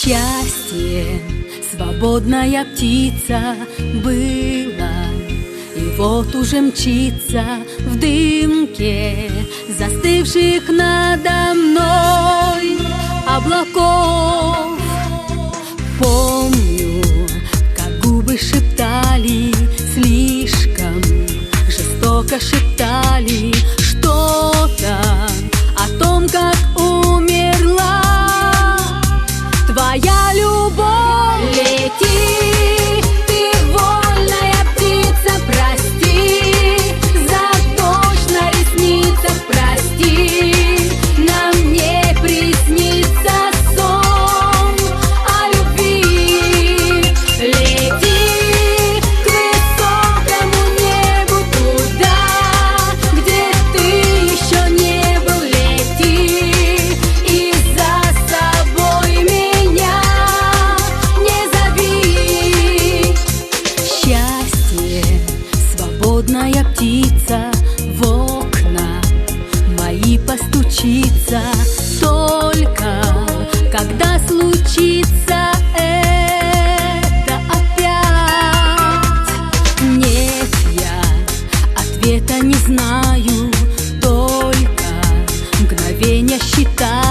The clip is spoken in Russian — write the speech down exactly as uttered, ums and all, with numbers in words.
Счастье, свободная птица была, и вот уже мчится в дымке застывших надо мной облаков. Помню, как губы шептали, слишком жестоко шептали что-то о том, как умерла твоя любовь. Лети, ты вольная птица, прости за дождь на ресницах, прости, нам не приснится сон о любви. Лети к высокому небу, туда, где ты еще не был. Лети и за собой меня не зови. Счастье, свободная птица, в окна мои постучится только когда случится это опять. Нет, я ответа не знаю, только мгновения считаю.